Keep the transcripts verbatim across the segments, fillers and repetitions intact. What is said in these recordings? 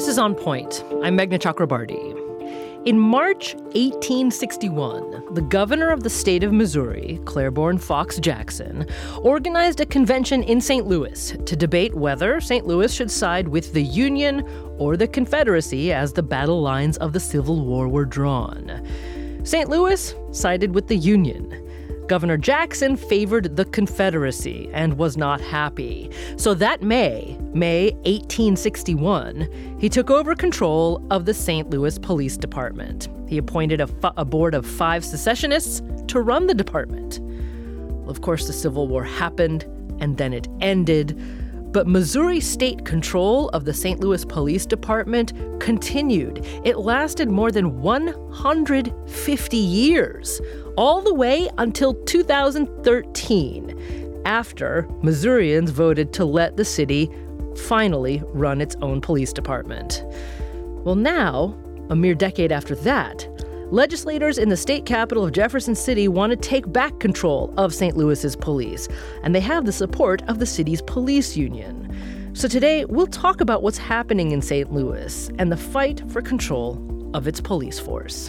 This is On Point. I'm Meghna Chakrabarty. In March eighteen sixty-one, the governor of the state of Missouri, Claiborne Fox Jackson, organized a convention in Saint Louis to debate whether Saint Louis should side with the Union or the Confederacy as the battle lines of the Civil War were drawn. Saint Louis sided with the Union. Governor Jackson favored the Confederacy and was not happy. So that May, May eighteen sixty-one, he took over control of the Saint Louis Police Department. He appointed a, fu- a board of five secessionists to run the department. Well, of course, the Civil War happened, and then it ended. But Missouri state control of the Saint Louis Police Department continued. It lasted more than one hundred fifty years, all the way until two thousand thirteen, after Missourians voted to let the city finally run its own police department. Well, now, a mere decade after that, legislators in the state capital of Jefferson City want to take back control of Saint Louis's police, and they have the support of the city's police union. So today, we'll talk about what's happening in Saint Louis and the fight for control of its police force.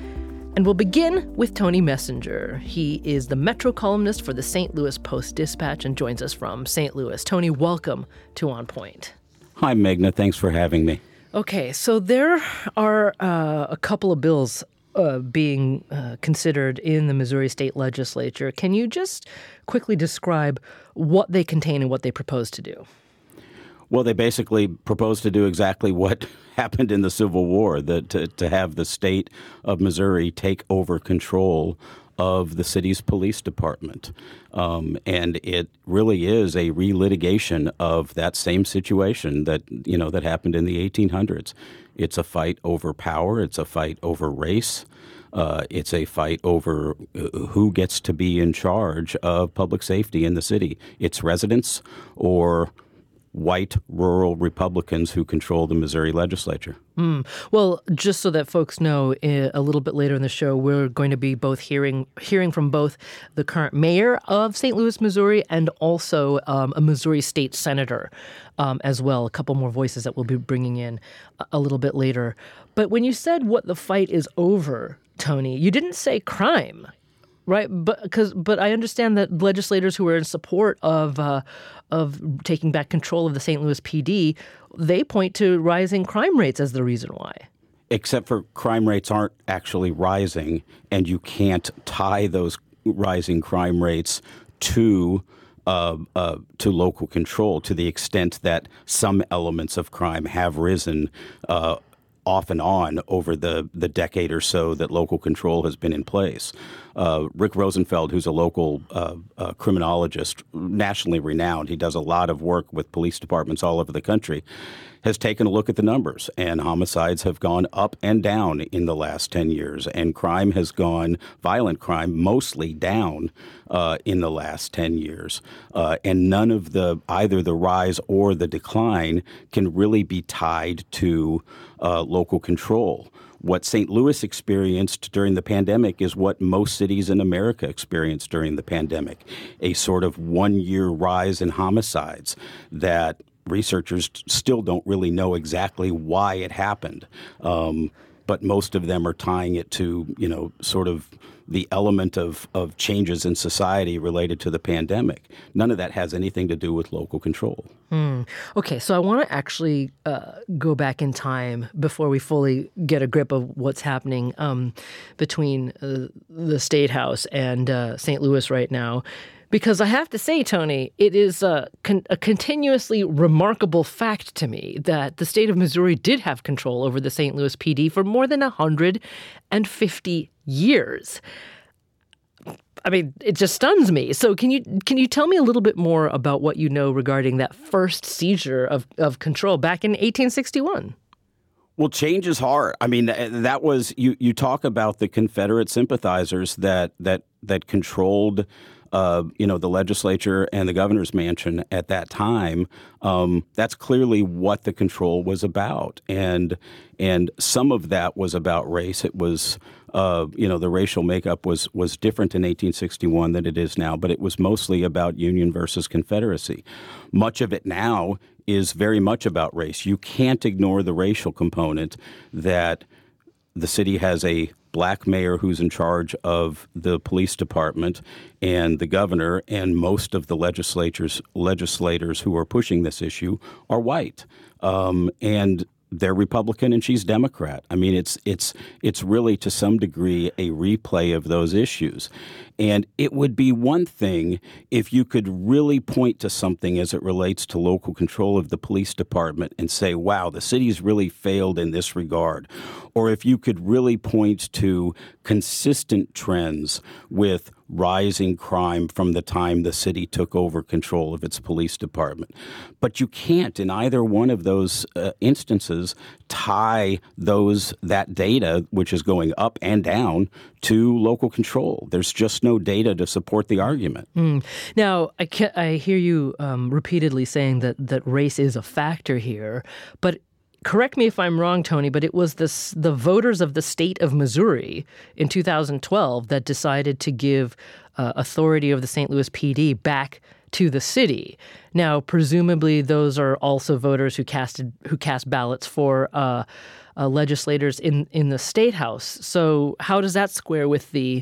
And we'll begin with Tony Messenger. He is the Metro columnist for the Saint Louis Post-Dispatch and joins us from Saint Louis. Tony, welcome to On Point. Hi, Meghna. Thanks for having me. Okay, so there are uh, a couple of bills uh, being uh, considered in the Missouri State Legislature. Can you just quickly describe what they contain and what they propose to do? Well, they basically propose to do exactly what happened in the Civil War, that to, to have the state of Missouri take over control of the city's police department. Um, and it really is a relitigation of that same situation that, you know, that happened in the eighteen hundreds. It's a fight over power. It's a fight over race. Uh, it's a fight over who gets to be in charge of public safety in the city. It's residents or white rural Republicans who control the Missouri legislature. Mm. Well, just so that folks know, a little bit later in the show, we're going to be both hearing hearing from both the current mayor of Saint Louis, Missouri, and also um, a Missouri state senator um, as well. A couple more voices that we'll be bringing in a, a little bit later. But when you said what the fight is over, Tony, you didn't say crime. Right, but because but I understand that legislators who are in support of uh, of taking back control of the Saint Louis P D, they point to rising crime rates as the reason why. Except for crime rates aren't actually rising, and you can't tie those rising crime rates to uh, uh, to local control to the extent that some elements of crime have risen Uh, off and on over the, the decade or so that local control has been in place. Uh, Rick Rosenfeld, who's a local uh, uh, criminologist, nationally renowned, he does a lot of work with police departments all over the country, has taken a look at the numbers, and homicides have gone up and down in the last ten years, and crime has gone, violent crime, mostly down uh, in the last ten years. Uh, and none of the, either the rise or the decline can really be tied to uh, local control. What Saint Louis experienced during the pandemic is what most cities in America experienced during the pandemic, a sort of one-year rise in homicides that researchers still don't really know exactly why it happened, um, but most of them are tying it to, you know, sort of the element of, of changes in society related to the pandemic. None of that has anything to do with local control. Hmm. Okay, so I want to actually uh, go back in time before we fully get a grip of what's happening um, between uh, the State House and uh, Saint Louis right now. Because I have to say, Tony, it is a, con- a continuously remarkable fact to me that the state of Missouri did have control over the Saint Louis P D for more than one hundred fifty years. I mean, it just stuns me. So can you can you tell me a little bit more about what you know regarding that first seizure of, of control back in eighteen sixty-one? Well, change is hard. I mean, that was you. You talk about the Confederate sympathizers that that that controlled, uh, you know, the legislature and the governor's mansion at that time. Um, that's clearly what the control was about, and and some of that was about race. It was uh, you know, the racial makeup was was different in eighteen sixty-one than it is now, but it was mostly about Union versus Confederacy. Much of it now is very much about race. You can't ignore the racial component that the city has a black mayor who's in charge of the police department and the governor, and most of the legislators legislators who are pushing this issue are white. Um, and they're Republican and she's Democrat. I mean, it's it's it's really to some degree a replay of those issues. And it would be one thing if you could really point to something as it relates to local control of the police department and say, wow, the city's really failed in this regard. Or if you could really point to consistent trends with rising crime from the time the city took over control of its police department. But you can't, in either one of those uh, instances, tie those that data, which is going up and down, to local control. There's just no data to support the argument. Mm. Now, I, ca- I hear you um, repeatedly saying that, that race is a factor here, but correct me if I'm wrong, Tony, but it was this, the voters of the state of Missouri in two thousand twelve that decided to give uh, authority of the Saint Louis P D back to the city. Now, presumably, those are also voters who casted who cast ballots for uh, uh, legislators in, in the state house. So, how does that square with the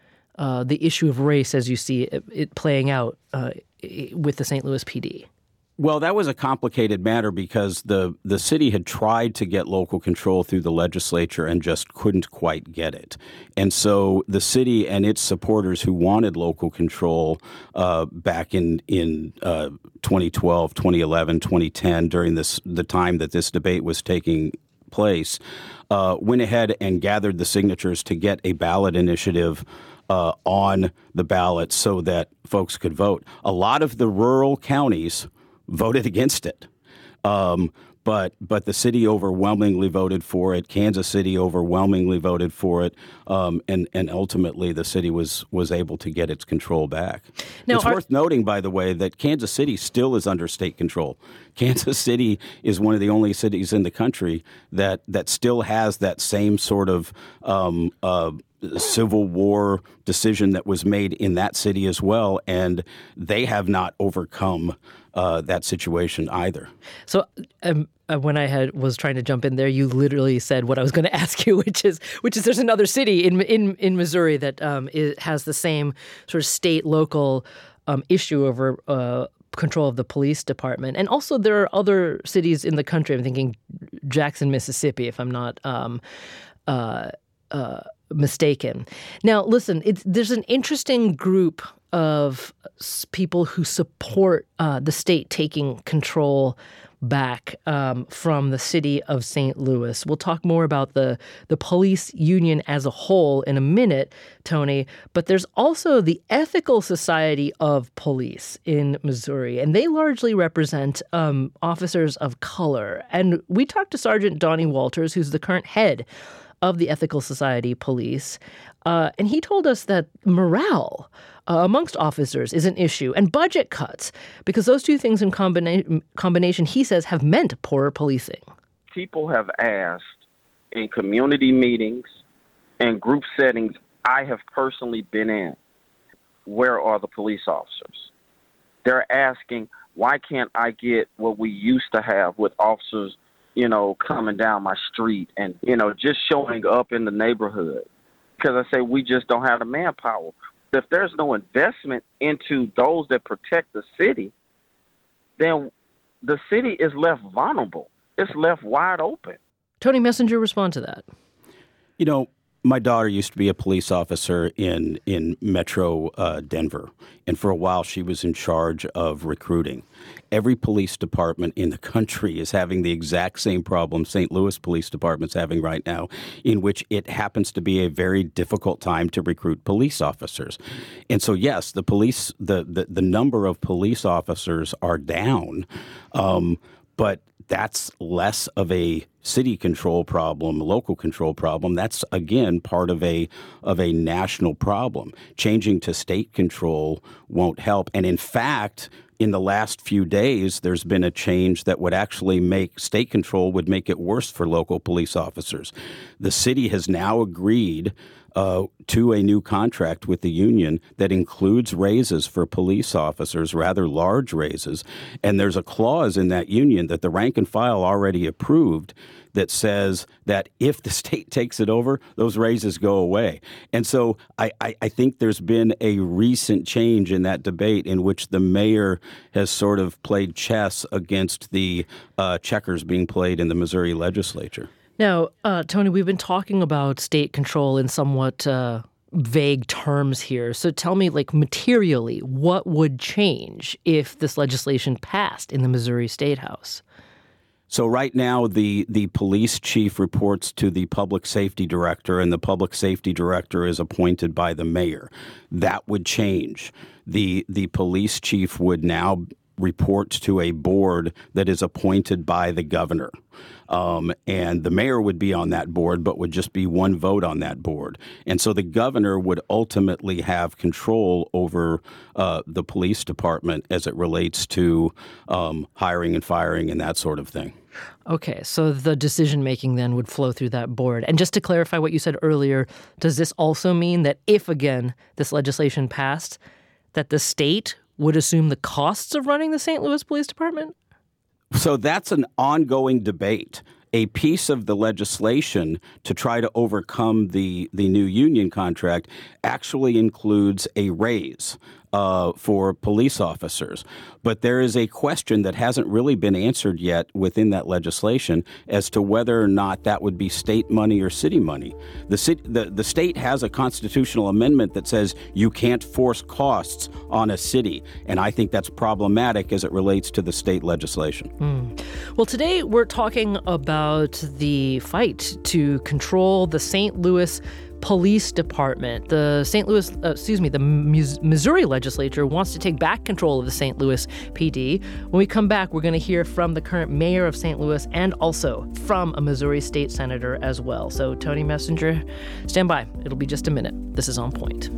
uh, the issue of race as you see it, it playing out uh, with the Saint Louis P D? Well, that was a complicated matter because the, the city had tried to get local control through the legislature and just couldn't quite get it. And so the city and its supporters who wanted local control uh, back in, in uh, twenty twelve, twenty eleven, twenty ten, during this the time that this debate was taking place, uh, went ahead and gathered the signatures to get a ballot initiative uh, on the ballot so that folks could vote. A lot of the rural counties voted against it. Um, but but the city overwhelmingly voted for it. Kansas City overwhelmingly voted for it. Um, and, and ultimately, the city was was able to get its control back. Now, it's are, worth noting, by the way, that Kansas City still is under state control. Kansas City is one of the only cities in the country that, that still has that same sort of um, uh, Civil War decision that was made in that city as well, and they have not overcome uh, that situation either. So um, uh, when I had was trying to jump in there, you literally said what I was going to ask you, which is which is there's another city in in in Missouri that um, is, has the same sort of state local um, issue over Uh, control of the police department. And also there are other cities in the country. I'm thinking Jackson, Mississippi, if I'm not um, uh, uh, mistaken. Now, listen, it's, there's an interesting group of people who support uh, the state taking control back um, from the city of Saint Louis. We'll talk more about the, the police union as a whole in a minute, Tony, but there's also the Ethical Society of Police in Missouri, and they largely represent um, officers of color. And we talked to Sergeant Donnie Walters, who's the current head of the Ethical Society Police, uh, and he told us that morale Uh, amongst officers is an issue, and budget cuts, because those two things in combina- combination, he says, have meant poorer policing. People have asked in community meetings and group settings I have personally been in, where are the police officers? They're asking, why can't I get what we used to have with officers, you know, coming down my street and, you know, just showing up in the neighborhood? Because I say we just don't have the manpower. If there's no investment into those that protect the city, then the city is left vulnerable. It's left wide open. Tony Messenger, respond to that. You know, my daughter used to be a police officer in, in Metro uh, Denver, and for a while she was in charge of recruiting. Every police department in the country is having the exact same problem Saint Louis Police Department's having right now, in which it happens to be a very difficult time to recruit police officers. And so, yes, the police, the the, the number of police officers are down, um, but that's less of a city control problem, local control problem. That's, again, part of a of a national problem. Changing to state control won't help. And in fact, in the last few days, there's been a change that would actually make state control would make it worse for local police officers. The city has now agreed uh, to a new contract with the union that includes raises for police officers, rather large raises. And there's a clause in that union that the rank and file already approved that says that if the state takes it over, those raises go away. And so I, I, I think there's been a recent change in that debate in which the mayor has sort of played chess against the uh, checkers being played in the Missouri legislature. Now, uh, Tony, we've been talking about state control in somewhat uh, vague terms here. So tell me, like, materially, what would change if this legislation passed in the Missouri State House? So right now, the, the police chief reports to the public safety director, and the public safety director is appointed by the mayor. That would change. The, the police chief would now report to a board that is appointed by the governor. Um, and the mayor would be on that board, but would just be one vote on that board. And so the governor would ultimately have control over uh, the police department as it relates to um, hiring and firing and that sort of thing. Okay, so the decision-making then would flow through that board. And just to clarify what you said earlier, does this also mean that if, again, this legislation passed, that the state would assume the costs of running the Saint Louis Police Department? So that's an ongoing debate. A piece of the legislation to try to overcome the, the new union contract actually includes a raise uh, for police officers. But there is a question that hasn't really been answered yet within that legislation as to whether or not that would be state money or city money. The, city, the, the state has a constitutional amendment that says you can't force costs on a city, and I think that's problematic as it relates to the state legislation. Mm. Well, today we're talking about the fight to control the Saint Louis Police Department. The Saint Louis, uh, excuse me, the Missouri legislature wants to take back control of the Saint Louis P D. When we come back, we're going to hear from the current mayor of Saint Louis and also from a Missouri state senator as well. So, Tony Messenger, stand by. It'll be just a minute. This is On Point.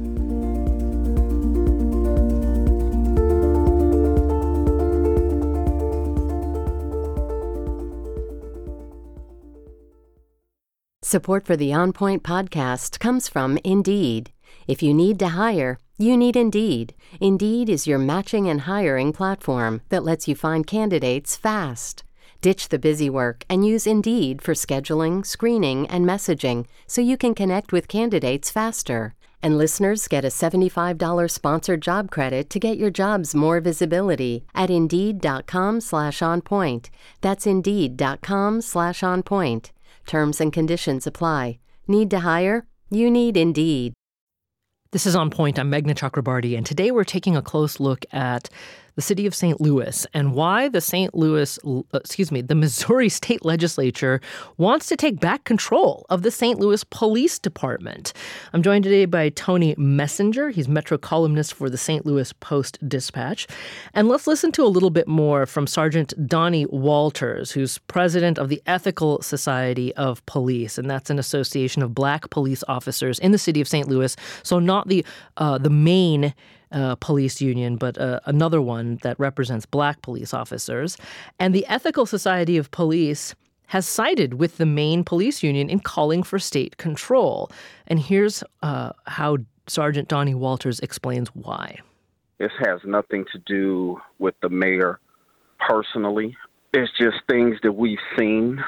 Support for the On Point podcast comes from Indeed. If you need to hire, you need Indeed. Indeed is your matching and hiring platform that lets you find candidates fast. Ditch the busy work and use Indeed for scheduling, screening, and messaging so you can connect with candidates faster. And listeners get a seventy-five dollars sponsored job credit to get your jobs more visibility at Indeed.com slash on point. That's Indeed.com slash on point. Terms and conditions apply. Need to hire? You need Indeed. This is On Point. I'm Meghna Chakrabarty, and today we're taking a close look at the city of Saint Louis and why the Saint Louis, excuse me, the Missouri State Legislature wants to take back control of the Saint Louis Police Department. I'm joined today by Tony Messenger. He's Metro columnist for the Saint Louis Post-Dispatch. And let's listen to a little bit more from Sergeant Donnie Walters, who's president of the Ethical Society of Police, and that's an association of black police officers in the city of Saint Louis. So not the uh, the main Uh, police union, but uh, another one that represents black police officers. And the Ethical Society of Police has sided with the main police union in calling for state control. And here's uh, how Sergeant Donnie Walters explains why. This has nothing to do with the mayor personally. It's just things that we've seen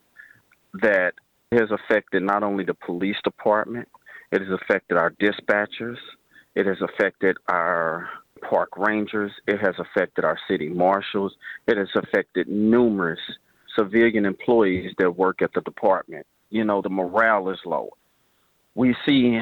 that has affected not only the police department, it has affected our dispatchers, it has affected our park rangers. It has affected our city marshals. It has affected numerous civilian employees that work at the department. You know, the morale is low. We see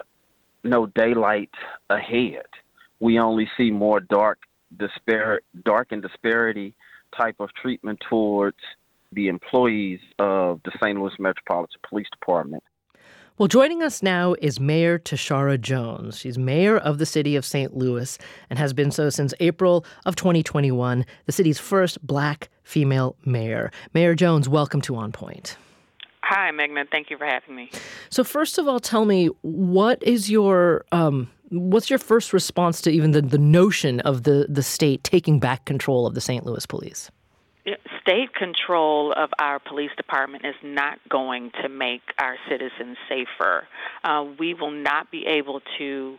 no daylight ahead. We only see more dark, dispar- dark and disparity type of treatment towards the employees of the Saint Louis Metropolitan Police Department. Well, joining us now is Mayor Tishaura Jones. She's mayor of the city of Saint Louis and has been so since April of twenty twenty-one, the city's first black female mayor. Mayor Jones, welcome to On Point. Hi, Meghna. Thank you for having me. So first of all, tell me, what is your um, what's your first response to even the, the notion of the, the state taking back control of the Saint Louis Police? State control of our police department is not going to make our citizens safer. Uh, we will not be able to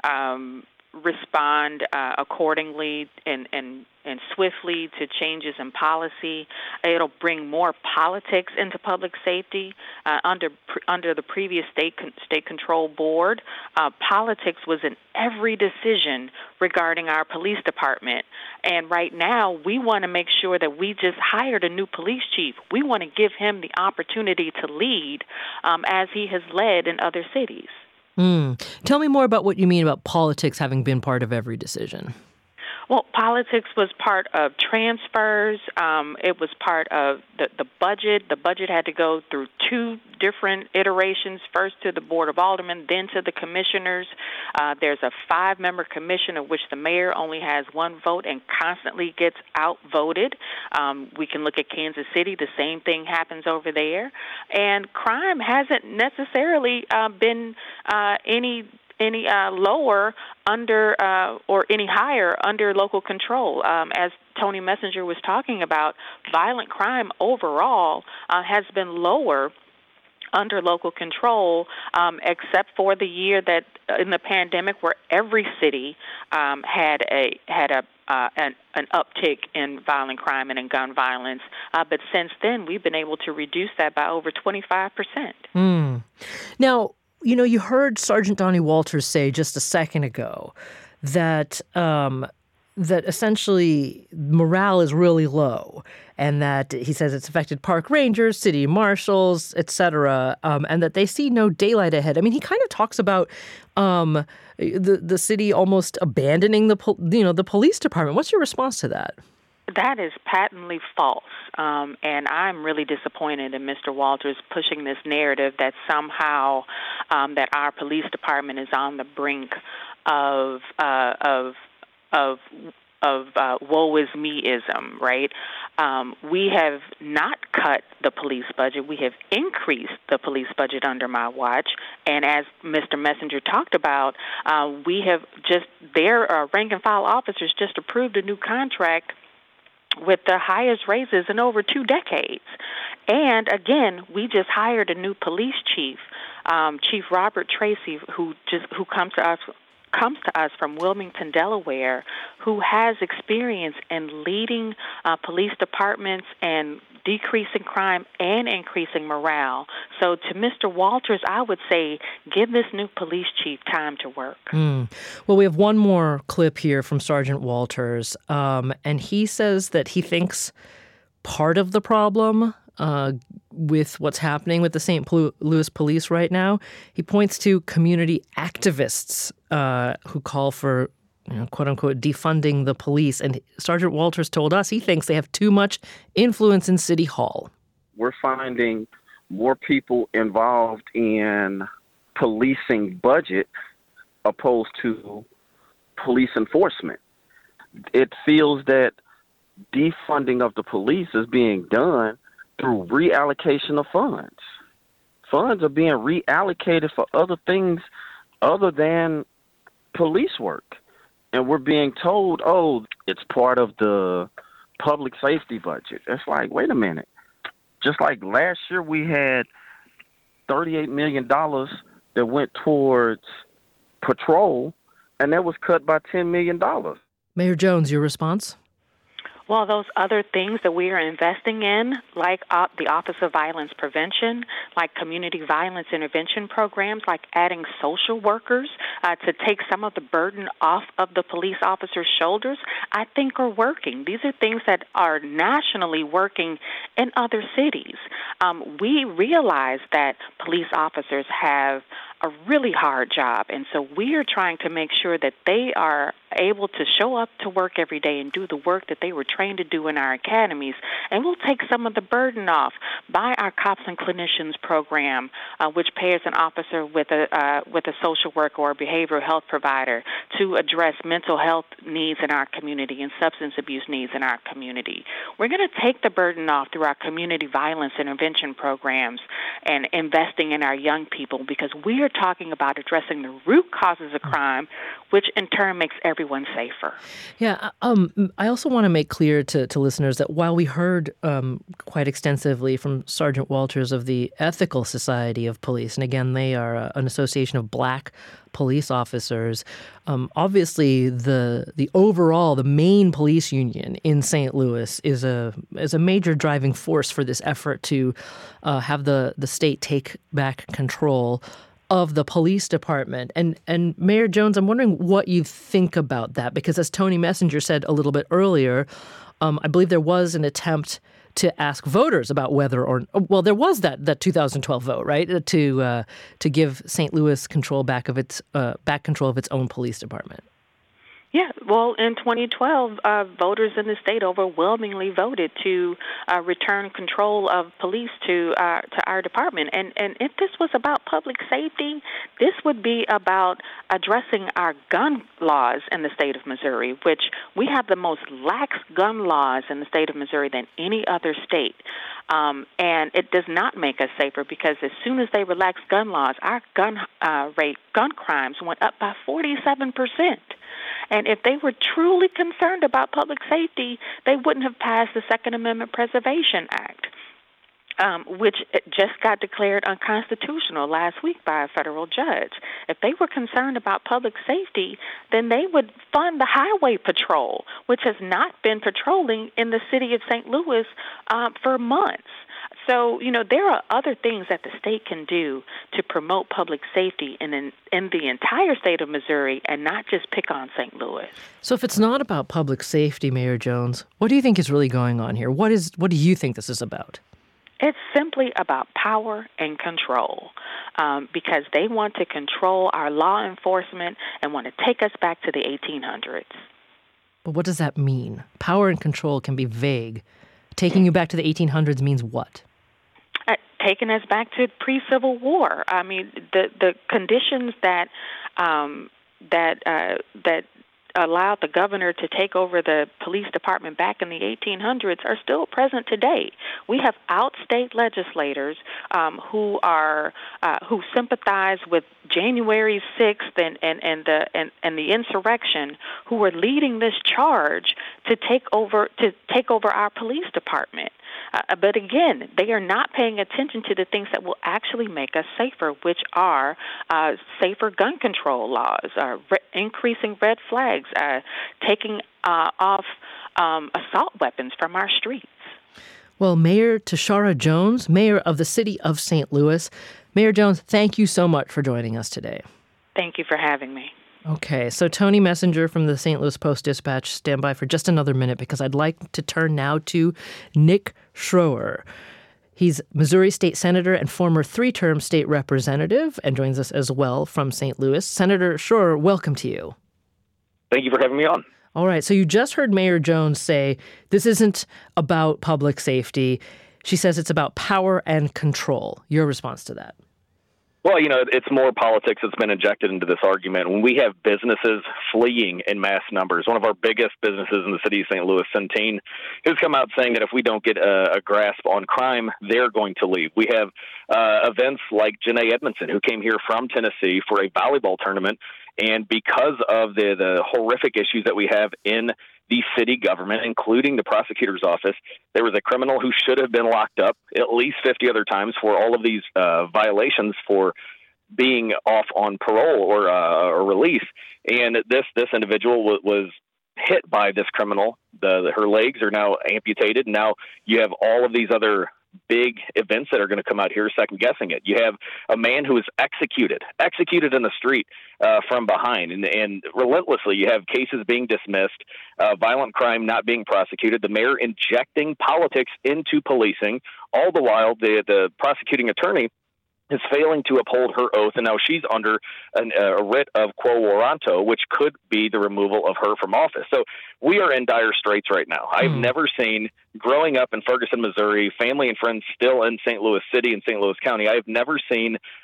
um, respond uh, accordingly and, and and swiftly to changes in policy. It'll bring more politics into public safety. Uh, under under the previous state con- state control board, uh, politics was in every decision regarding our police department. And right now, we want to make sure that we just hired a new police chief. We want to give him the opportunity to lead um, as he has led in other cities. Mm. Tell me more about what you mean about politics having been part of every decision. Well, politics was part of transfers. Um, it was part of the, the budget. The budget had to go through two different iterations, first to the Board of Aldermen, then to the commissioners. Uh, there's a five-member commission of which the mayor only has one vote and constantly gets outvoted. Um, we can look at Kansas City. The same thing happens over there. And crime hasn't necessarily uh, been uh, any any uh, lower under uh, or any higher under local control. Um, as Tony Messenger was talking about, violent crime overall uh, has been lower under local control, um, except for the year that uh, in the pandemic where every city um, had a had a uh, an, an uptick in violent crime and in gun violence. Uh, but since then, we've been able to reduce that by over twenty-five percent. Mm. Now, you know, you heard Sergeant Donnie Walters say just a second ago that um, that essentially morale is really low, and that he says it's affected park rangers, city marshals, et cetera, um, and that they see no daylight ahead. I mean, he kind of talks about um, the the city almost abandoning the pol- you know the police department. What's your response to that? That is patently false, um, and I'm really disappointed in Mister Walters pushing this narrative that somehow um, that our police department is on the brink of uh, of of of uh, woe is me-ism, right? Um, we have not cut the police budget. We have increased the police budget under my watch. And as Mister Messenger talked about, uh, we have just, their uh, rank and file officers just approved a new contract with the highest raises in over two decades. And again, we just hired a new police chief, um, Chief Robert Tracy, who just who comes to us comes to us from Wilmington, Delaware, who has experience in leading uh, police departments and decreasing crime and increasing morale. So to Mister Walters, I would say give this new police chief time to work. Mm. Well, we have one more clip here from Sergeant Walters, um, and he says that he thinks part of the problem uh, with what's happening with the Saint Louis Police right now, he points to community activists uh, who call for, you know, quote unquote, defunding the police. And Sergeant Walters told us he thinks they have too much influence in City Hall. We're finding more people involved in policing budget opposed to police enforcement. It feels that defunding of the police is being done through reallocation of funds. Funds are being reallocated for other things other than police work. And we're being told, oh, it's part of the public safety budget. It's like, wait a minute. Just like last year we had thirty-eight million dollars that went towards patrol, and that was cut by ten million dollars. Mayor Jones, your response? Well, those other things that we are investing in, like uh, the Office of Violence Prevention, like community violence intervention programs, like adding social workers uh, to take some of the burden off of the police officers' shoulders, I think are working. These are things that are nationally working in other cities. Um, we realize that police officers have a really hard job, and so we are trying to make sure that they are able to show up to work every day and do the work that they were trained to do in our academies. And we'll take some of the burden off by our Cops and Clinicians program, uh, which pairs an officer with a uh, with a social worker or a behavioral health provider to address mental health needs in our community and substance abuse needs in our community. we're going to take the burden off through our community violence intervention programs and investing in our young people, because we are talking about addressing the root causes of crime, which in turn makes everyone safer. Yeah, um, I also want to make clear to, to listeners that while we heard um, quite extensively from Sergeant Walters of the Ethical Society of Police, and again, they are a, an association of black police officers, um, obviously the the overall, the main police union in Saint Louis is a is a major driving force for this effort to uh, have the, the state take back control of the police department. And and Mayor Jones, I'm wondering what you think about that, because as Tony Messenger said a little bit earlier, um, I believe there was an attempt to ask voters about whether or well, there was that that two thousand twelve vote, right, to uh, to give Saint Louis control back of its uh, back control of its own police department. Yeah, well, in twenty twelve, uh, voters in the state overwhelmingly voted to uh, return control of police to uh, to our department. And and if this was about public safety, this would be about addressing our gun laws in the state of Missouri, which we have the most lax gun laws in the state of Missouri than any other state. Um, and it does not make us safer, because as soon as they relax gun laws, our gun uh, rate, gun crimes went up by forty-seven percent. And if they were truly concerned about public safety, they wouldn't have passed the Second Amendment Preservation Act, um, which just got declared unconstitutional last week by a federal judge. If they were concerned about public safety, then they would fund the Highway Patrol, which has not been patrolling in the city of Saint Louis um, for months. So, you know, there are other things that the state can do to promote public safety in, in in the entire state of Missouri, and not just pick on Saint Louis. So if it's not about public safety, Mayor Jones, what do you think is really going on here? What is what do you think this is about? It's simply about power and control, um, because they want to control our law enforcement and want to take us back to the eighteen hundreds. But what does that mean? Power and control can be vague. Taking you back to the eighteen hundreds means what? Uh, taking us back to pre-Civil War. I mean, the the conditions that um, that uh, that allowed the governor to take over the police department back in the eighteen hundreds are still present today. We have outstate legislators um, who are uh, who sympathize with January sixth and, and, and the and, and the insurrection, who are leading this charge to take over to take over our police department. Uh, but again, they are not paying attention to the things that will actually make us safer, which are uh, safer gun control laws, uh, re- increasing red flags, uh, taking uh, off um, assault weapons from our streets. Well, Mayor Tishaura Jones, mayor of the city of Saint Louis. Mayor Jones, thank you so much for joining us today. Thank you for having me. Okay, so Tony Messenger from the Saint Louis Post-Dispatch, stand by for just another minute, because I'd like to turn now to Nick Schroer. He's Missouri State Senator and former three-term state representative, and joins us as well from Saint Louis. Senator Schroer, welcome to you. Thank you for having me on. All right, so you just heard Mayor Jones say this isn't about public safety. She says it's about power and control. Your response to that? Well, you know, it's more politics that's been injected into this argument. When we have businesses fleeing in mass numbers, one of our biggest businesses in the city of Saint Louis, Centene, has come out saying that if we don't get a, a grasp on crime, they're going to leave. We have uh, events like Janae Edmondson, who came here from Tennessee for a volleyball tournament, and because of the, the horrific issues that we have in the city government, including the prosecutor's office, there was a criminal who should have been locked up at least fifty other times for all of these uh, violations for being off on parole or, uh, or release. And this this individual w- was hit by this criminal. The, the her legs are now amputated. Now you have all of these other big events that are going to come out here second guessing it. You have a man who is executed, executed in the street uh, from behind, and, and relentlessly you have cases being dismissed, uh, violent crime not being prosecuted, the mayor injecting politics into policing, all the while the, the prosecuting attorney is failing to uphold her oath, and now she's under an, a writ of quo warranto, which could be the removal of her from office. So we are in dire straits right now. I've mm. never seen, growing up in Ferguson, Missouri, family and friends still in Saint Louis City and Saint Louis County, I've never seen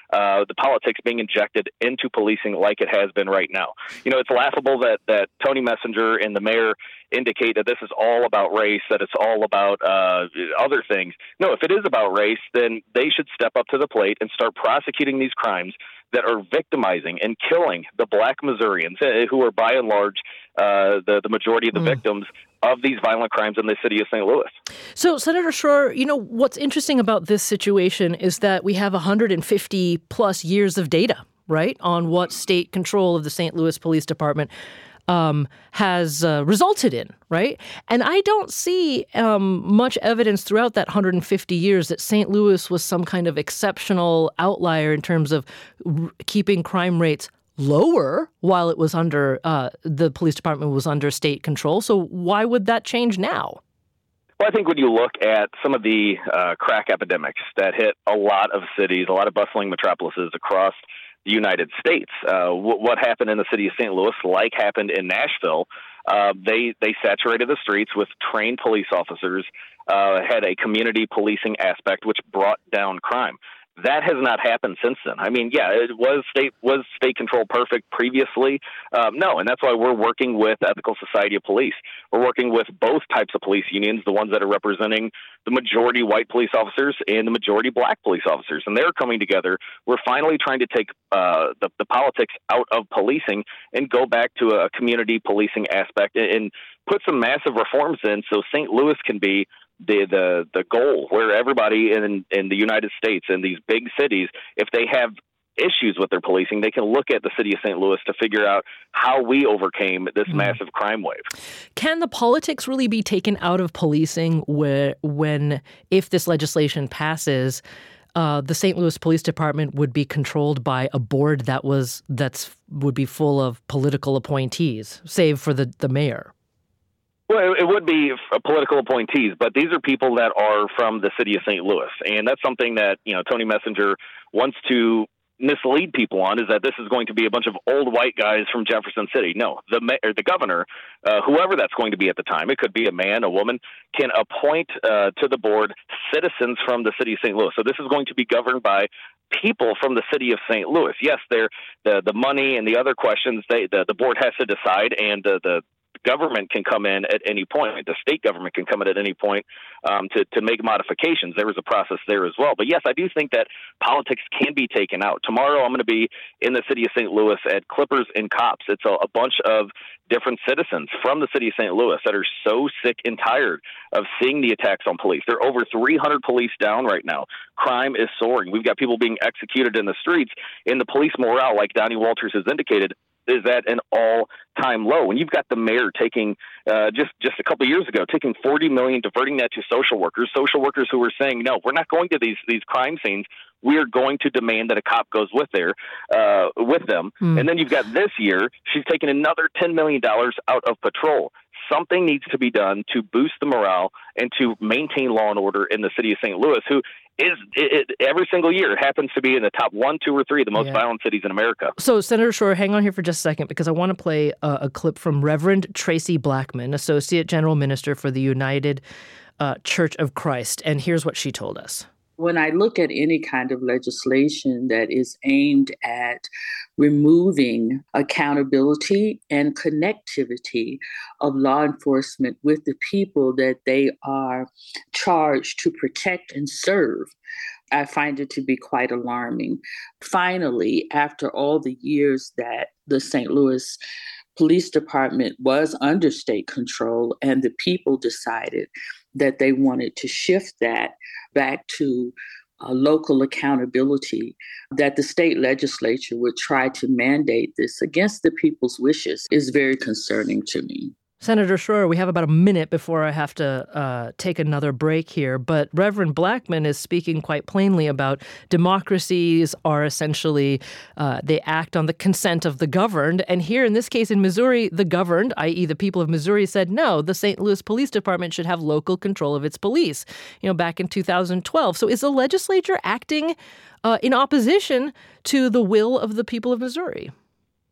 uh, the politics being injected into policing like it has been right now. You know, it's laughable that, that Tony Messenger and the mayor indicate that this is all about race, that it's all about uh, other things. No, if it is about race, then they should step up to the plate and start prosecuting these crimes that are victimizing and killing the Black Missourians, who are by and large uh, the, the majority of the mm. victims of these violent crimes in the city of Saint Louis. So, Senator Schroer, you know, what's interesting about this situation is that we have one hundred fifty plus years of data, right, on what state control of the Saint Louis Police Department Um, has uh, resulted in, right? And I don't see um, much evidence throughout that one hundred fifty years that Saint Louis was some kind of exceptional outlier in terms of r- keeping crime rates lower while it was under, uh, the police department was under state control. So why would that change now? Well, I think when you look at some of the uh, crack epidemics that hit a lot of cities, a lot of bustling metropolises across the United States. Uh, w- what happened in the city of Saint Louis, like happened in Nashville, uh, they they saturated the streets with trained police officers, uh, had a community policing aspect, which brought down crime. That has not happened since then. I mean, yeah, it was state was state control perfect previously? Um, no, and that's why we're working with Ethical Society of Police. We're working with both types of police unions, the ones that are representing the majority white police officers and the majority black police officers, and they're coming together. We're finally trying to take uh, the, the politics out of policing and go back to a community policing aspect and, and put some massive reforms in so Saint Louis can be the the the goal where everybody in in the United States and these big cities, if they have issues with their policing, they can look at the city of Saint Louis to figure out how we overcame this mm. massive crime wave. Can the politics really be taken out of policing where when if this legislation passes, uh, the Saint Louis Police Department would be controlled by a board that was that's would be full of political appointees, save for the, the mayor? Well, it would be political appointees, but these are people that are from the city of Saint Louis. And that's something that, you know, Tony Messenger wants to mislead people on, is that this is going to be a bunch of old white guys from Jefferson City. No, the mayor, the governor, uh, whoever that's going to be at the time, it could be a man, a woman, can appoint uh, to the board citizens from the city of Saint Louis. So this is going to be governed by people from the city of Saint Louis. Yes, they're the the money and the other questions they the, the board has to decide, and uh, the government can come in at any point. The state government can come in at any point um, to, to make modifications. There was a process there as well. But yes, I do think that politics can be taken out. Tomorrow I'm going to be in the city of Saint Louis at Clippers and Cops. It's a, a bunch of different citizens from the city of Saint Louis that are so sick and tired of seeing the attacks on police. There are over three hundred police down right now. Crime is soaring. We've got people being executed in the streets, and the police morale, like Donnie Walters has indicated, is at an all-time low. When you've got the mayor taking, uh, just, just a couple of years ago, taking forty million dollars, diverting that to social workers, social workers who were saying, no, we're not going to these these crime scenes. We are going to demand that a cop goes with there, uh, with them. Mm. And then you've got this year, she's taken another ten million dollars out of patrol. Something needs to be done to boost the morale and to maintain law and order in the city of Saint Louis, who is it, it, every single year happens to be in the top one, two, or three of the most yeah. violent cities in America. So, Senator Schroer, hang on here for just a second, because I want to play a, a clip from Reverend Tracy Blackman, Associate General Minister for the United uh, Church of Christ. And here's what she told us. When I look at any kind of legislation that is aimed at removing accountability and connectivity of law enforcement with the people that they are charged to protect and serve, I find it to be quite alarming. Finally, after all the years that the Saint Louis Police Department was under state control and the people decided that they wanted to shift that back to uh, local accountability, that the state legislature would try to mandate this against the people's wishes is very concerning to me. Senator Schroer, we have about a minute before I have to uh, take another break here, but Reverend Blackman is speaking quite plainly about democracies are essentially, uh, they act on the consent of the governed. And here in this case in Missouri, the governed, that is the people of Missouri, said, no, the Saint Louis Police Department should have local control of its police, you know, back in two thousand twelve. So is the legislature acting uh, in opposition to the will of the people of Missouri?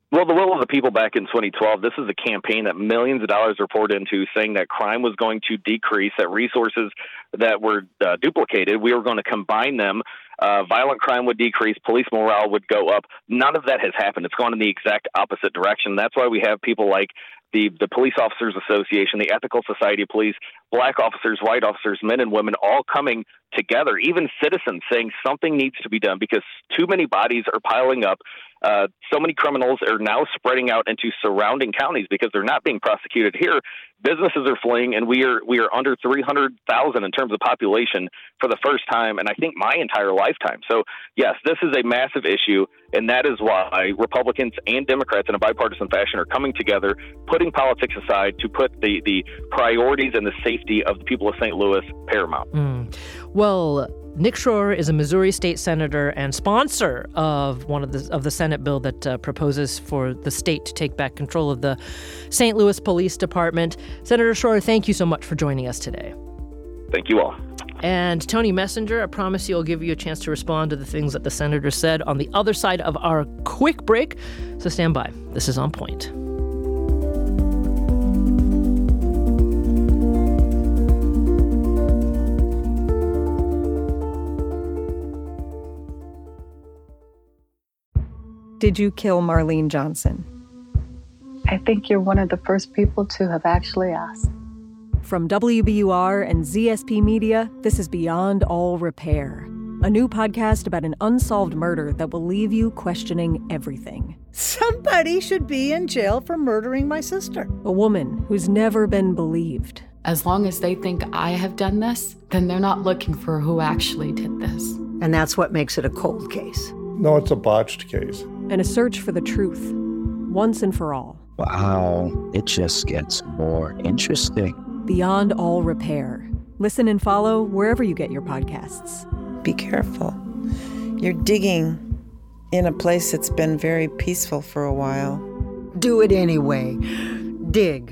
Well, the will of the people back in twenty twelve, this is a campaign that millions of dollars were poured into, saying that crime was going to decrease, that resources that were uh, duplicated, we were going to combine them. Uh, violent crime would decrease, police morale would go up. None of that has happened. It's gone in the exact opposite direction. That's why we have people like the, the Police Officers Association, the Ethical Society of Police, black officers, white officers, men and women all coming together, even citizens saying something needs to be done because too many bodies are piling up. Uh, so many criminals are now spreading out into surrounding counties because they're not being prosecuted here. Businesses are fleeing, and we are we are under three hundred thousand in terms of population for the first time, and I think my entire lifetime. So, yes, this is a massive issue, and that is why Republicans and Democrats in a bipartisan fashion are coming together, putting politics aside to put the, the priorities and the safety of the people of Saint Louis paramount. Mm. Well, Nick Schroer is a Missouri state senator and sponsor of one of the of the Senate bill that uh, proposes for the state to take back control of the Saint Louis Police Department. Senator Schroer, thank you so much for joining us today. Thank you all. And Tony Messenger, I promise you I'll give you a chance to respond to the things that the senator said on the other side of our quick break. So stand by. This is On Point. Did you kill Marlene Johnson? I think you're one of the first people to have actually asked. From W B U R and Z S P Media, this is Beyond All Repair, a new podcast about an unsolved murder that will leave you questioning everything. Somebody should be in jail for murdering my sister. A woman who's never been believed. As long as they think I have done this, then they're not looking for who actually did this. And that's what makes it a cold case. No, it's a botched case. And a search for the truth, once and for all. Wow, it just gets more interesting. Beyond All Repair. Listen and follow wherever you get your podcasts. Be careful. You're digging in a place that's been very peaceful for a while. Do it anyway. Dig.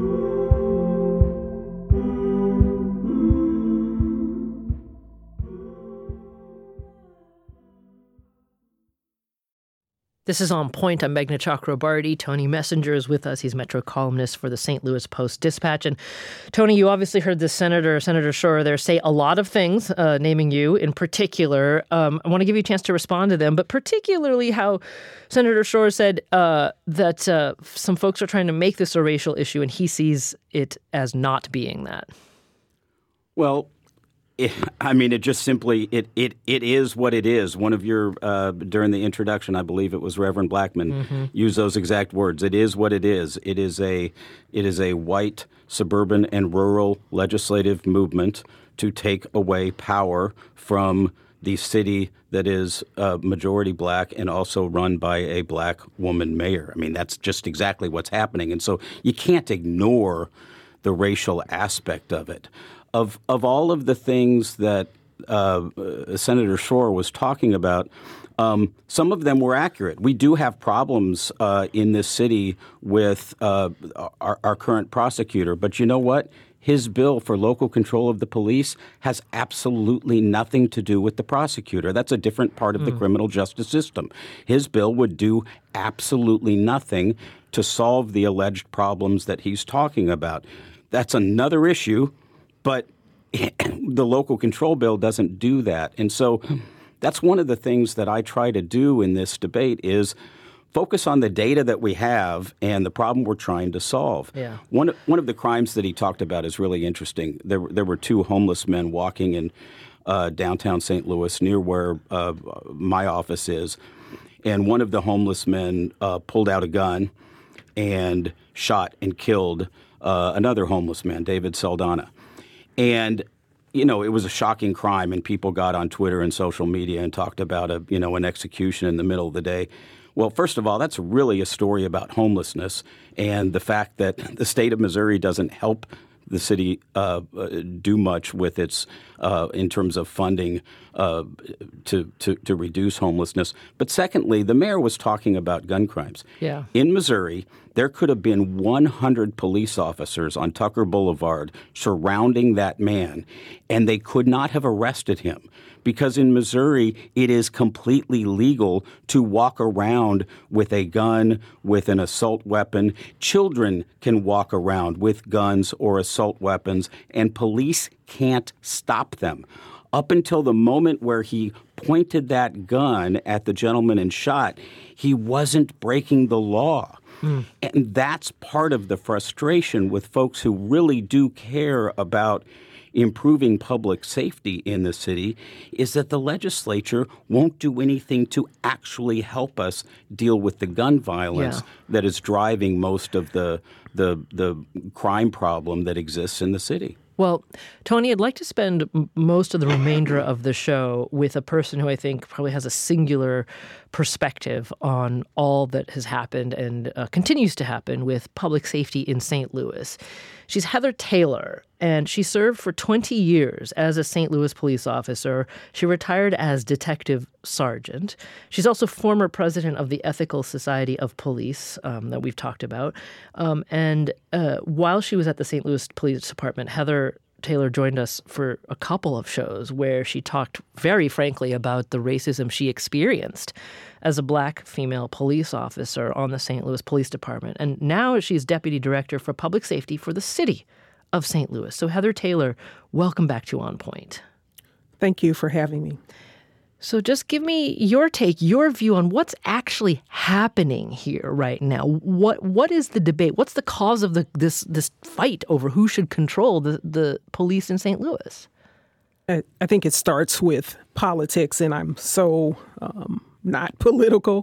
This is On Point. I'm Meghna Chakrabarty. Tony Messenger is with us. He's Metro columnist for the Saint Louis Post-Dispatch. And Tony, you obviously heard this Senator, Senator Schroer there say a lot of things, uh, naming you in particular. Um, I want to give you a chance to respond to them, but particularly how Senator Schroer said uh, that uh, some folks are trying to make this a racial issue, and he sees it as not being that. Well, It, I mean, it just simply, it it it is what it is. One of your, uh, during the introduction, I believe it was Reverend Blackman, mm-hmm. used those exact words. It is what it is. It is a it is a white, suburban, and rural legislative movement to take away power from the city that is uh, majority black and also run by a black woman mayor. I mean, that's just exactly what's happening. And so you can't ignore the racial aspect of it. Of of all of the things that uh, Senator Schroer was talking about, um, some of them were accurate. We do have problems uh, in this city with uh, our, our current prosecutor. But you know what? His bill for local control of the police has absolutely nothing to do with the prosecutor. That's a different part of mm. the criminal justice system. His bill would do absolutely nothing to solve the alleged problems that he's talking about. That's another issue. But the local control bill doesn't do that. And so that's one of the things that I try to do in this debate is focus on the data that we have and the problem we're trying to solve. Yeah. One, one of the crimes that he talked about is really interesting. There, there were two homeless men walking in uh, downtown Saint Louis near where uh, my office is. And one of the homeless men uh, pulled out a gun and shot and killed uh, another homeless man, David Saldana. And, you know, it was a shocking crime, and people got on Twitter and social media and talked about, a, you know, an execution in the middle of the day. Well, first of all, that's really a story about homelessness and the fact that the state of Missouri doesn't help the city uh, do much with its uh, in terms of funding uh, to, to to reduce homelessness. But secondly, the mayor was talking about gun crimes. Yeah. In Missouri, there could have been one hundred police officers on Tucker Boulevard surrounding that man, and they could not have arrested him. Because in Missouri, it is completely legal to walk around with a gun, with an assault weapon. Children can walk around with guns or assault weapons, and police can't stop them. Up until the moment where he pointed that gun at the gentleman and shot, he wasn't breaking the law. Mm. And that's part of the frustration with folks who really do care about improving public safety in the city, is that the legislature won't do anything to actually help us deal with the gun violence yeah. that is driving most of the, the the crime problem that exists in the city. Well, Tony, I'd like to spend m- most of the remainder of the show with a person who I think probably has a singular perspective on all that has happened and uh, continues to happen with public safety in Saint Louis. She's Heather Taylor, and she served for twenty years as a Saint Louis police officer. She retired as detective sergeant. She's also former president of the Ethical Society of Police um, that we've talked about. Um, and uh, while she was at the Saint Louis Police Department, Heather Taylor joined us for a couple of shows where she talked very frankly about the racism she experienced as a black female police officer on the Saint Louis Police Department. And now she's deputy director for public safety for the city of Saint Louis. So Heather Taylor, welcome back to On Point. Thank you for having me. So just give me your take, your view on what's actually happening here right now. What what is the debate? What's the cause of the this this fight over who should control the, the police in Saint Louis? I, I think it starts with politics, and I'm so um, not political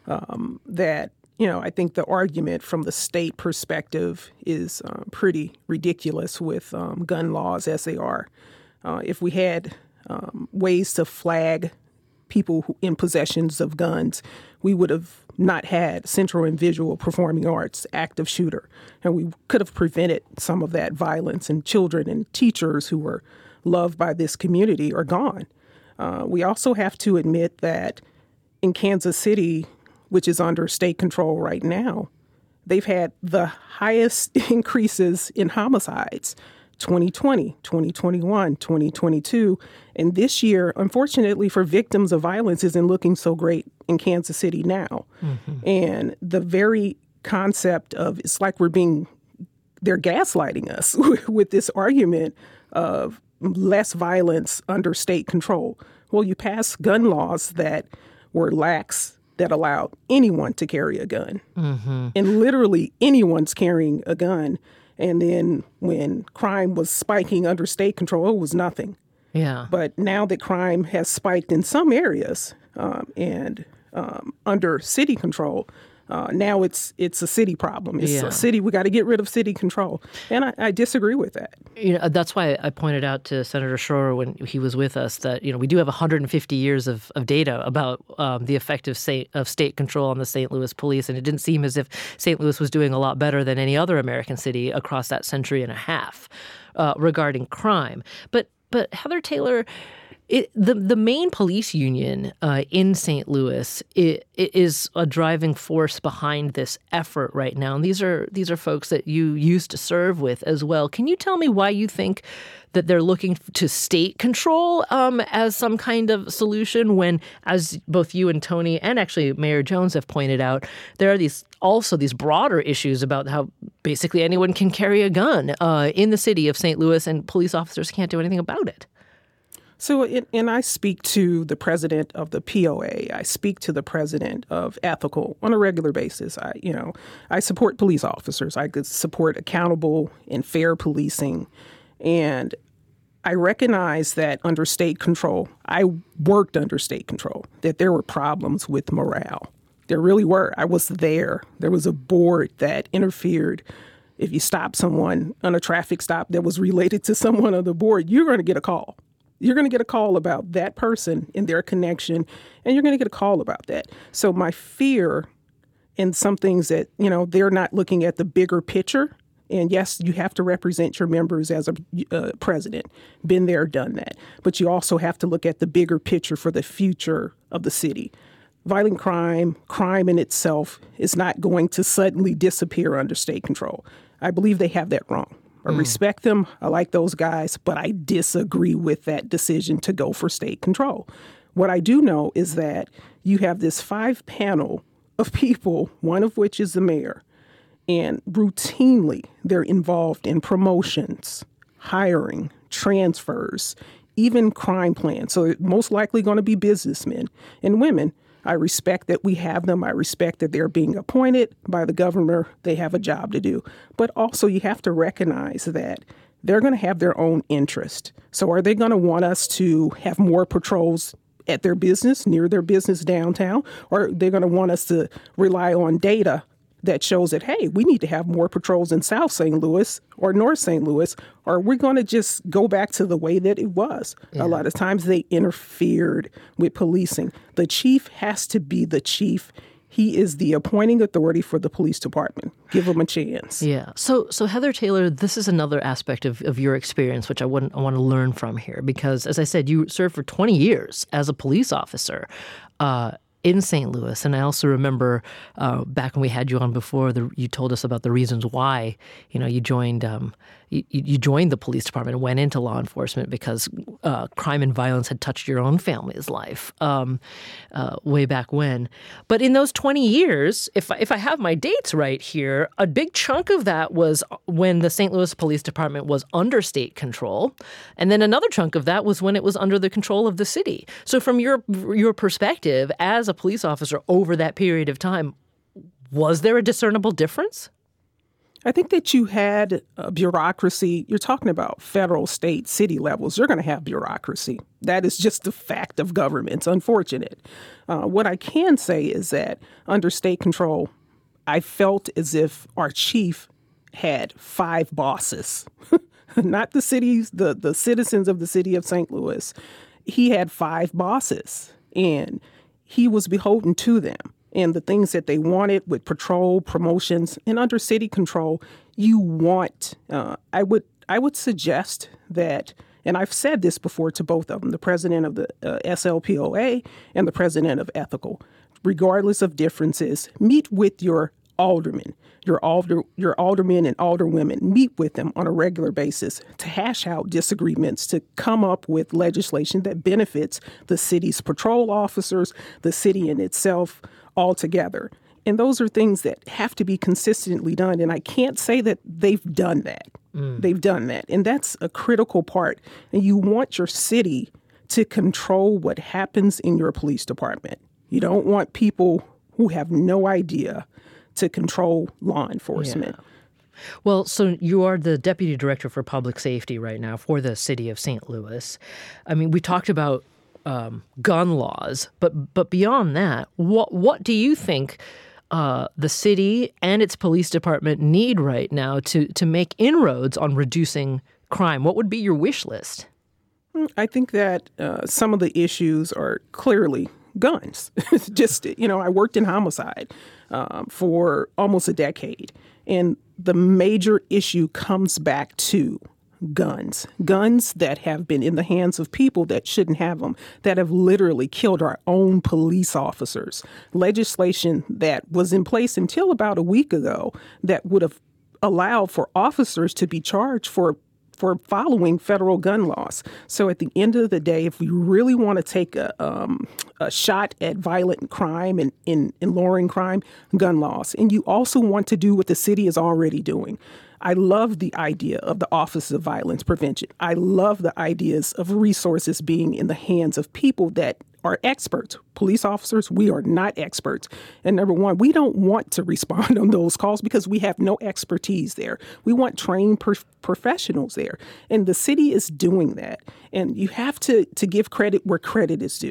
um, that, you know, I think the argument from the state perspective is uh, pretty ridiculous with um, gun laws as they are. Uh, if we had Um, ways to flag people who, in possessions of guns, we would have not had Central and Visual Performing Arts active shooter. And we could have prevented some of that violence, and children and teachers who were loved by this community are gone. Uh, we also have to admit that in Kansas City, which is under state control right now, they've had the highest increases in homicides. twenty twenty, twenty twenty-one, twenty twenty-two. And this year, unfortunately, for victims of violence isn't looking so great in Kansas City now. Mm-hmm. And the very concept of it's like we're being, they're gaslighting us with this argument of less violence under state control. Well, you pass gun laws that were lax, that allowed anyone to carry a gun. Mm-hmm. And literally anyone's carrying a gun. And then when crime was spiking under state control, it was nothing. Yeah. But now that crime has spiked in some areas um, and um, under city control, uh, now it's it's a city problem. It's yeah. a city. We got to get rid of city control. And I, I disagree with that. You know, that's why I pointed out to Senator Schroer when he was with us that, you know, we do have one hundred fifty years of, of data about um, the effect of state, of state control on the Saint Louis police. And it didn't seem as if Saint Louis was doing a lot better than any other American city across that century and a half uh, regarding crime. But but Heather Taylor, It, the the main police union uh, in Saint Louis it, it is a driving force behind this effort right now, and these are these are folks that you used to serve with as well. Can you tell me why you think that they're looking to state control um, as some kind of solution when, as both you and Tony and actually Mayor Jones have pointed out, there are these also these broader issues about how basically anyone can carry a gun uh, in the city of Saint Louis, and police officers can't do anything about it. So, it, and I speak to the president of the P O A. I speak to the president of Ethical on a regular basis. I, you know, I support police officers. I could support accountable and fair policing. And I recognize that under state control, I worked under state control, that there were problems with morale. There really were. I was there. There was a board that interfered. If you stop someone on a traffic stop that was related to someone on the board, you're going to get a call. You're going to get a call about that person and their connection, and you're going to get a call about that. So my fear in some things that, you know, they're not looking at the bigger picture, And yes, you have to represent your members as a uh, president. Been there, done that. But you also have to look at the bigger picture for the future of the city. Violent crime, crime in itself, is not going to suddenly disappear under state control. I believe they have that wrong. I mm. respect them. I like those guys, but I disagree with that decision to go for state control. What I do know is that you have this five panel of people, one of which is the mayor, and routinely they're involved in promotions, hiring, transfers, even crime plans. So it's most likely going to be businessmen and women. I respect that we have them. I respect that they're being appointed by the governor. They have a job to do. But also you have to recognize that they're going to have their own interest. So are they going to want us to have more patrols at their business, near their business downtown? Or are they going to want us to rely on data that shows that, hey, we need to have more patrols in South Saint Louis or North Saint Louis, or we're going to just go back to the way that it was. Yeah. A lot of times they interfered with policing. The chief has to be the chief. He is the appointing authority for the police department. Give him a chance. Yeah. So, so Heather Taylor, this is another aspect of, of your experience, which I, wouldn't, I want to learn from here, because, as I said, you served for twenty years as a police officer Uh in Saint Louis. And I also remember uh, back when we had you on before, the, you told us about the reasons why, you know, you joined um, you, you joined the police department and went into law enforcement because uh, crime and violence had touched your own family's life um, uh, way back when. But in those twenty years, if, if I have my dates right here, a big chunk of that was when the Saint Louis Police Department was under state control. And then another chunk of that was when it was under the control of the city. So from your your perspective as a police officer over that period of time, was there a discernible difference? I think that you had a bureaucracy. You're talking about federal, state, city levels. You're going to have bureaucracy. That is just the fact of government. It's unfortunate. Uh, what I can say is that under state control, I felt as if our chief had five bosses, not the cities, the, the citizens of the city of Saint Louis. He had five bosses, and he was beholden to them. And the things that they wanted with patrol, promotions, and under city control, you want, uh, I would I would suggest that, and I've said this before to both of them, the president of the uh, S L P O A and the president of Ethical, regardless of differences, meet with your aldermen, your alder, your aldermen and alderwomen, meet with them on a regular basis to hash out disagreements, to come up with legislation that benefits the city's patrol officers, the city in itself, all together. And those are things that have to be consistently done. And I can't say that they've done that. Mm. They've done that. And that's a critical part. And you want your city to control what happens in your police department. You don't want people who have no idea to control law enforcement. Yeah. Well, so you are the Deputy Director for Public Safety right now for the city of Saint Louis. I mean, we talked about um, gun laws, but but beyond that, what what do you think uh, the city and its police department need right now to to make inroads on reducing crime? What would be your wish list? I think that uh, some of the issues are clearly guns. Just, you know, I worked in homicide um, for almost a decade, and the major issue comes back to guns. Guns that have been in the hands of people that shouldn't have them, that have literally killed our own police officers. Legislation that was in place until about a week ago that would have allowed for officers to be charged for for following federal gun laws. So at the end of the day, if we really want to take a, um, a shot at violent crime and in, in lowering crime, gun laws. And you also want to do what the city is already doing. I love the idea of the Office of Violence Prevention. I love the ideas of resources being in the hands of people that are experts. Police officers, we are not experts. And number one, we don't want to respond on those calls because we have no expertise there. We want trained per- professionals there. And the city is doing that. And you have to, to give credit where credit is due.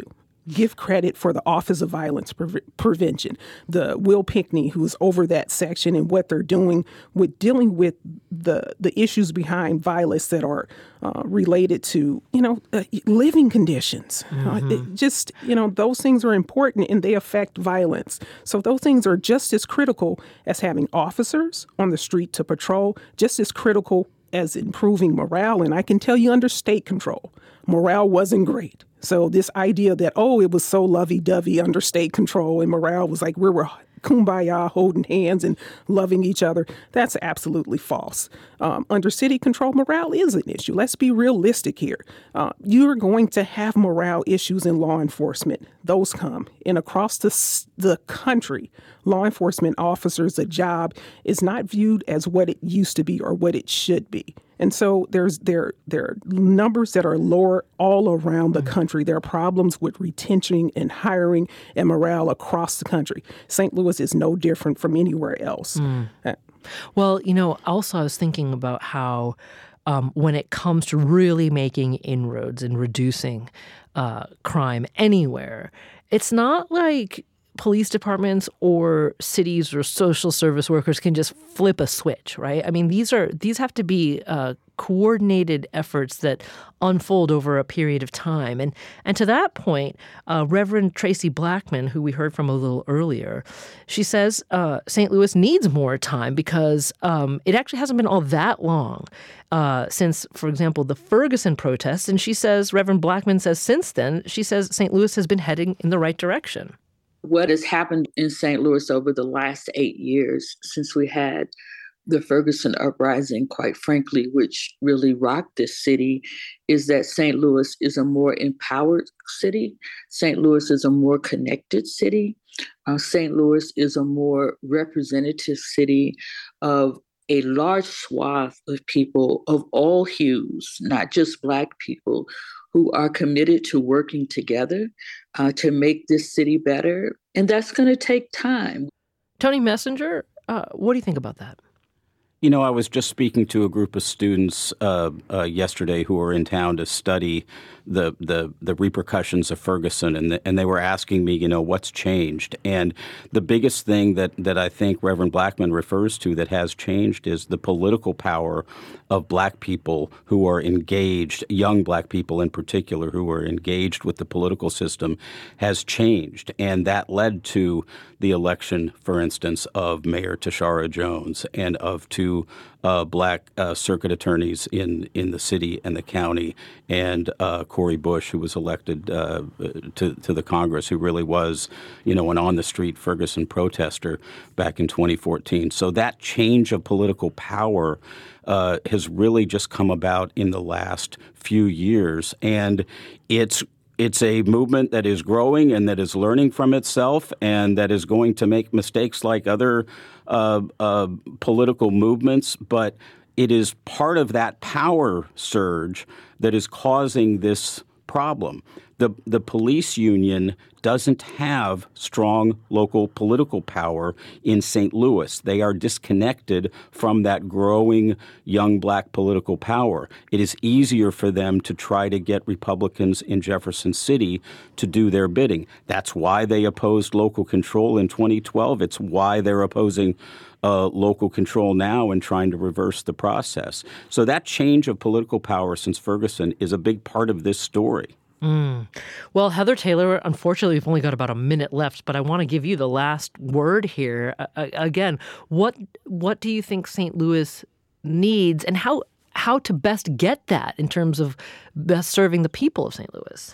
give credit for the Office of Violence Pre- Prevention, the Will Pinckney, who's over that section, and what they're doing with dealing with the the issues behind violence that are uh, related to, you know, uh, living conditions. Mm-hmm. Uh, it just, you know, those things are important and they affect violence. So those things are just as critical as having officers on the street to patrol, just as critical as improving morale. And I can tell you under state control, morale wasn't great. So this idea that, oh, it was so lovey-dovey under state control and morale was like we were kumbaya, holding hands and loving each other, that's absolutely false. Um, under city control, morale is an issue. Let's be realistic here. Uh, you're going to have morale issues in law enforcement. Those come. And across the, the country, law enforcement officers, a job is not viewed as what it used to be or what it should be. And so there's there there are numbers that are lower all around the country. There are problems with retention and hiring and morale across the country. Saint Louis is no different from anywhere else. Mm. Uh, well, you know, also I was thinking about how um, when it comes to really making inroads and reducing uh, crime anywhere, it's not like police departments or cities or social service workers can just flip a switch, right? I mean, these are these have to be uh, coordinated efforts that unfold over a period of time. And and to that point, uh, Reverend Tracy Blackman, who we heard from a little earlier, she says uh, Saint Louis needs more time because um, it actually hasn't been all that long uh, since, for example, the Ferguson protests. And she says, Reverend Blackman says since then, she says Saint Louis has been heading in the right direction. What has happened in Saint Louis over the last eight years since we had the Ferguson uprising, quite frankly, which really rocked this city, is that Saint Louis is a more empowered city. Saint Louis is a more connected city. Uh, Saint Louis is a more representative city of a large swath of people of all hues, not just Black people, who are committed to working together uh, to make this city better. And that's going to take time. Tony Messenger, uh, what do you think about that? You know, I was just speaking to a group of students uh, uh, yesterday who were in town to study the the, the repercussions of Ferguson, and the, and they were asking me, you know, what's changed? And the biggest thing that, that I think Reverend Blackman refers to that has changed is the political power of Black people who are engaged, young Black people in particular, who are engaged with the political system has changed. And that led to the election, for instance, of Mayor Tashara Jones and of two uh, Black uh, circuit attorneys in, in the city and the county, and uh, Cori Bush, who was elected uh, to, to the Congress, who really was, you know, an on-the-street Ferguson protester back in twenty fourteen. So that change of political power uh, has really just come about in the last few years, and it's It's a movement that is growing and that is learning from itself and that is going to make mistakes like other uh, uh, political movements. But it is part of that power surge that is causing this problem. The, the police union doesn't have strong local political power in Saint Louis. They are disconnected from that growing young Black political power. It is easier for them to try to get Republicans in Jefferson City to do their bidding. That's why they opposed local control in twenty twelve. It's why they're opposing Uh, local control now and trying to reverse the process. So that change of political power since Ferguson is a big part of this story. Mm. Well, Heather Taylor, unfortunately, we've only got about a minute left, but I want to give you the last word here. Uh, again, what what do you think Saint Louis needs, and how how to best get that in terms of best serving the people of Saint Louis?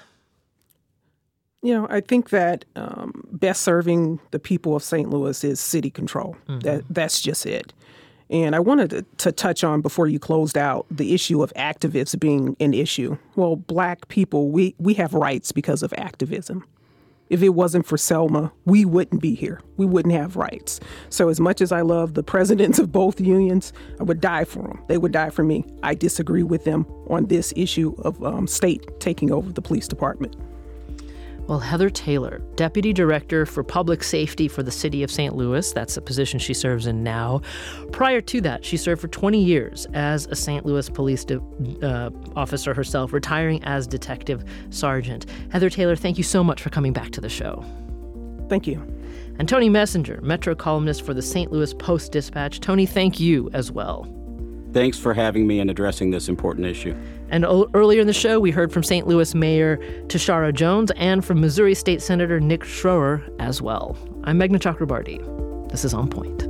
You know, I think that um, best serving the people of Saint Louis is city control. Mm-hmm. That that's just it. And I wanted to, to touch on, before you closed out, the issue of activists being an issue. Well, Black people, we, we have rights because of activism. If it wasn't for Selma, we wouldn't be here. We wouldn't have rights. So as much as I love the presidents of both unions, I would die for them. They would die for me. I disagree with them on this issue of um, state taking over the police department. Well, Heather Taylor, Deputy Director for Public Safety for the City of Saint Louis. That's a position she serves in now. Prior to that, she served for twenty years as a Saint Louis police de- uh, officer herself, retiring as Detective Sergeant. Heather Taylor, thank you so much for coming back to the show. Thank you. And Tony Messenger, Metro columnist for the Saint Louis Post-Dispatch. Tony, thank you as well. Thanks for having me and addressing this important issue. And o- earlier in the show, we heard from Saint Louis Mayor Tishaura Jones and from Missouri State Senator Nick Schroer as well. I'm Meghna Chakrabarti. This is On Point.